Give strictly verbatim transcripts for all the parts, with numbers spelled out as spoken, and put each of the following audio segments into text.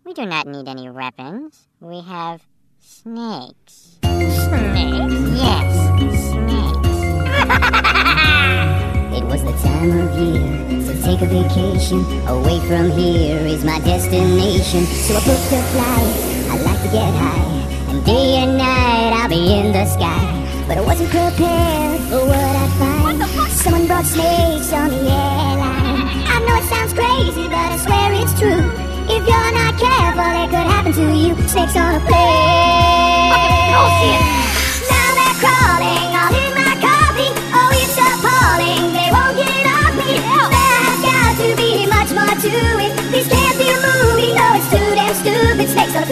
We do not need any weapons. We have snakes. Snakes? Yes, snakes. It was the time of year to take a vacation. Away from here is my destination. So I booked a flight, I like to get high, and day and night I'll be in the sky. But I wasn't prepared for what I'd find. Someone brought snakes on the airline. I know it sounds crazy, but I swear it's true. If you're not careful, it could happen to you. Snakes on a plane. Now they're crawling all in my coffee. Oh, it's appalling, they won't get off me. There has got to be much more to it. This can't be a movie, no, it's too damn stupid. Snakes on a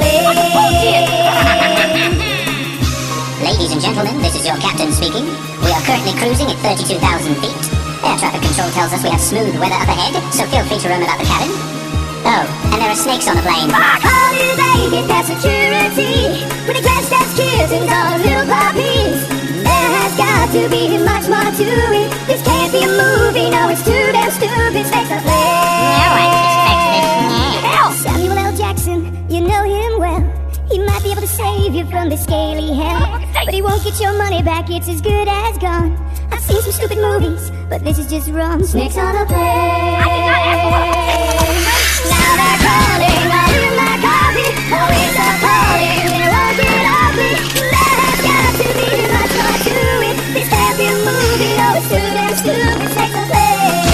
plane. Ladies and gentlemen, this is your captain speaking. We are currently cruising at thirty-two thousand feet. Air traffic control tells us we have smooth weather up ahead, so feel free to roam about the cabin. Oh, and there are snakes on the plane. Fuck! How do they get past security when they dressed as kittens or little puppies? There has got to be much more to it. This can't be a movie, no, it's too damn stupid. Snakes on a plane. No one suspects the snake. Samuel L. Jackson, you know him well. He might be able to save you from this scaly hell, but he won't get your money back, it's as good as gone. I've seen some stupid movies, but this is just wrong. Snakes on a plane. I did not ask for one. Now they're calling all in my coffee. Oh, it's appalling, they won't get off me. There has got to be much more to it. This can't be a movie, no, it's too damn stupid. Snakes on a plane.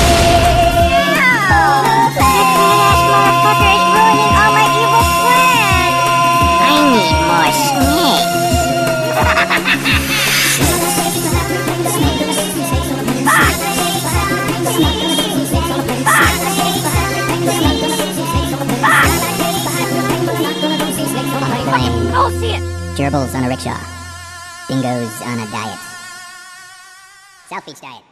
On a plane. This motherfucker is ruining all my evil plans. I need more snakes. Gerbils on a rickshaw. Dingoes on a diet. South Beach diet.